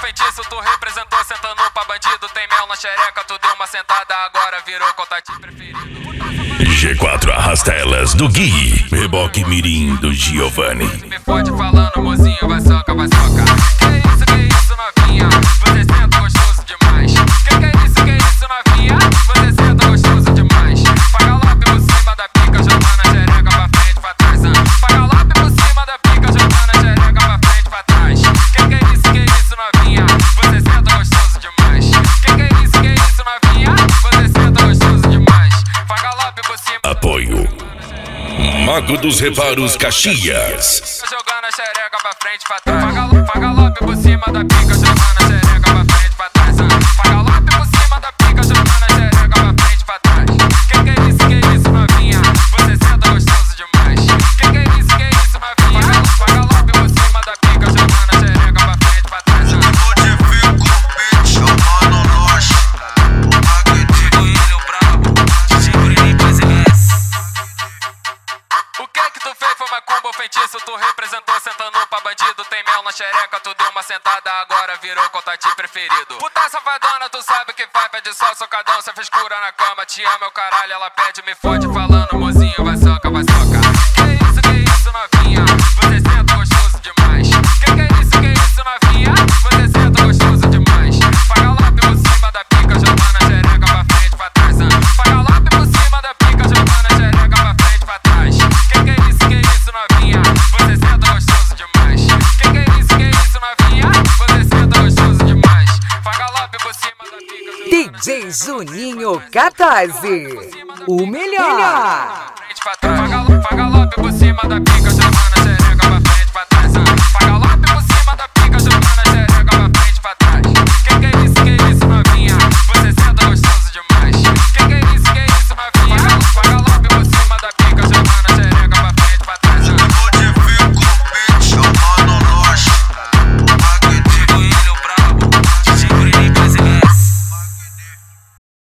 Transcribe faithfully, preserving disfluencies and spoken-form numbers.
feitiço, tu representou sentando pra bandido. Tem mel na xereca, tu deu uma sentada, agora virou contatinho preferido. G quatro arrasta elas do Gui, reboque mirim do Giovanni. Me fode falando, mozinho, vai soca, vai soca. Que isso, que isso, novinha? Você senta gostoso demais. Que que é isso, que isso, novinha? Você senta gostoso demais. Paga lá por cima da pica, jogando a xereca pra frente, pra trás. Paga lá por cima da pica, jogando a xereca pra frente, pra trás. Que que é isso, que isso, novinha? Você senta gostoso demais. Que que é isso, que isso, novinha? Você senta gostoso demais. Paga lá por cima. Apoio Mago dos Reparos Caxias. Jogando a xereca pra frente, pra trás. Paga lá, paga lá por cima da pica, jogando a xereca pra frente, pra trás. Paga lá por cima da pica, jogando a xereca pra frente, pra trás. Que que é isso, que isso, novinha? Você senta gostoso demais. Que que é isso, que isso, novinha? Paga lá por cima da pica, jogando a xereca pra frente, pra trás. O que que tu fez foi macumba ou feitiço? Tu representou sentando pra bandido. Tem mel na xereca, tu deu uma sentada, agora virou contatinho preferido. Puta safadona, tu sabe que vai, pede só socadão. Cê fez cura na cama, te ama, meu caralho. Ela pede, me fode falando, mozinho, vai soca, vai soca. Que isso, que isso, novinha? Você senta gostoso demais. Que que é isso, que isso, novinha? Você senta gostoso demais. Paga lá por cima da pica, jogando a xereca pra frente, pra trás. Paga lá por cima da pica, jogando a xereca pra frente, pra trás. Que que é isso, que isso, novinha? Você senta gostoso demais. Que que é isso, que isso, novinha? Você senta gostoso demais. Paga lá por cima da pica. D J Juninho Catarse, o melhor. Paga lá, paga lá por cima da pica, jogando a xereca.